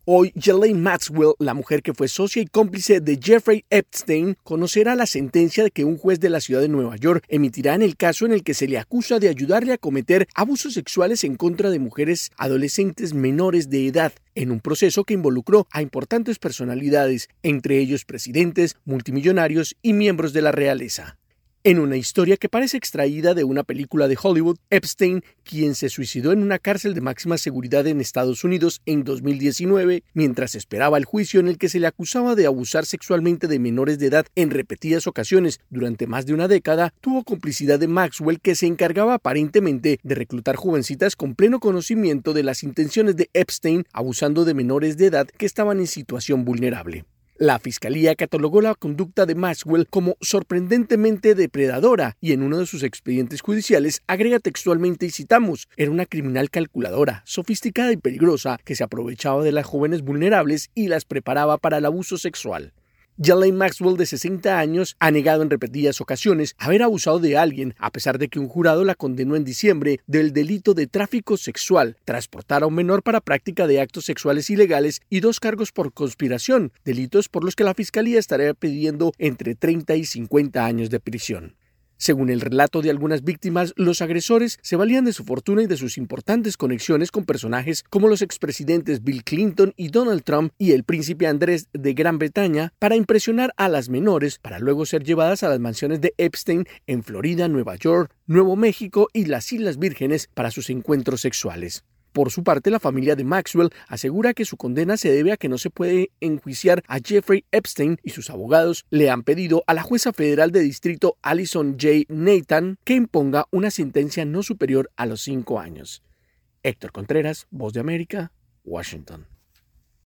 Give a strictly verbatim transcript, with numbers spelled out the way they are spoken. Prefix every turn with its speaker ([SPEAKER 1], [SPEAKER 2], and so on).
[SPEAKER 1] Hoy, Ghislaine Maxwell, la mujer que fue socia y cómplice de Jeffrey Epstein, conocerá la sentencia que un juez de la ciudad de Nueva York emitirá en el caso en el que se le acusa de ayudarle a cometer abusos sexuales en contra de mujeres adolescentes menores de edad, en un proceso que involucró a importantes personalidades, entre ellos presidentes, multimillonarios y miembros de la realeza. En una historia que parece extraída de una película de Hollywood, Epstein, quien se suicidó en una cárcel de máxima seguridad en Estados Unidos en dos mil diecinueve, mientras esperaba el juicio en el que se le acusaba de abusar sexualmente de menores de edad en repetidas ocasiones durante más de una década, tuvo complicidad de Maxwell, que se encargaba aparentemente de reclutar jovencitas con pleno conocimiento de las intenciones de Epstein, abusando de menores de edad que estaban en situación vulnerable. La fiscalía catalogó la conducta de Maxwell como sorprendentemente depredadora y en uno de sus expedientes judiciales agrega textualmente, y citamos, era una criminal calculadora, sofisticada y peligrosa que se aprovechaba de las jóvenes vulnerables y las preparaba para el abuso sexual. Ghislaine Maxwell, de sesenta años, ha negado en repetidas ocasiones haber abusado de alguien, a pesar de que un jurado la condenó en diciembre del delito de tráfico sexual, transportar a un menor para práctica de actos sexuales ilegales y dos cargos por conspiración, delitos por los que la fiscalía estaría pidiendo entre treinta y cincuenta años de prisión. Según el relato de algunas víctimas, los agresores se valían de su fortuna y de sus importantes conexiones con personajes como los expresidentes Bill Clinton y Donald Trump y el príncipe Andrés de Gran Bretaña para impresionar a las menores para luego ser llevadas a las mansiones de Epstein en Florida, Nueva York, Nuevo México y las Islas Vírgenes para sus encuentros sexuales. Por su parte, la familia de Maxwell asegura que su condena se debe a que no se puede enjuiciar a Jeffrey Epstein y sus abogados le han pedido a la jueza federal de distrito Alison J. Nathan que imponga una sentencia no superior a los cinco años. Héctor Contreras, Voz de América, Washington.